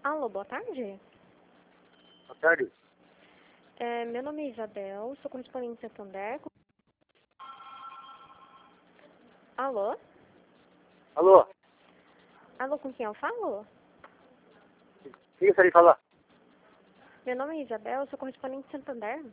Alô, boa tarde. Boa tarde. Meu nome é Isabel, sou correspondente em Santander. Alô? Alô? Alô, com quem eu falo? Quem gostaria de falar? Meu nome é Isabel, sou correspondente em Santander.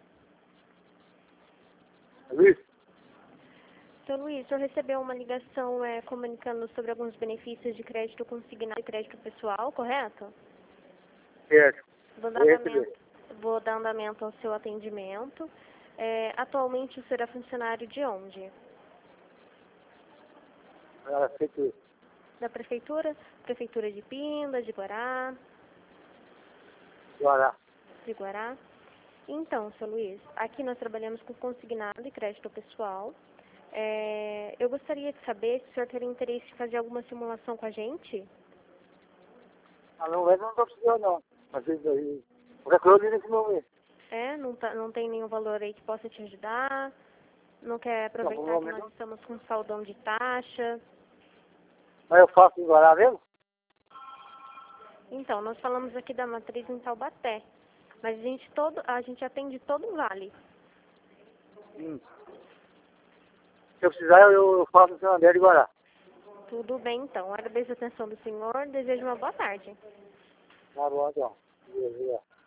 É Luiz? Seu Luiz, o senhor recebeu uma ligação comunicando sobre alguns benefícios de crédito consignado e crédito pessoal, correto? Certo. Vou dar Eu andamento, recebi. vou dar andamento ao seu atendimento. Atualmente o senhor é funcionário de onde? Ah, feito. Da prefeitura? Prefeitura de Pinda, de Guará? Guará. De Guará? Então, seu Luiz, aqui nós trabalhamos com consignado e crédito pessoal. Eu gostaria de saber se o senhor teria interesse em fazer alguma simulação com a gente. Ah, não, mas não estou precisando, não. Mas isso aí. Qualquer coisa eu ligo nesse momento. Não tem nenhum valor aí que possa te ajudar. Não quer Não, por aproveitar que momento nós não. estamos com saldão de taxa. Mas eu faço em Guará mesmo? Então, nós falamos aqui da matriz em Taubaté. Mas a gente atende todo o vale. Se eu precisar, eu faço no Santander de Guará. Tudo bem, então. Agradeço a atenção do senhor. Desejo uma boa tarde. Tá bom, então. Beleza.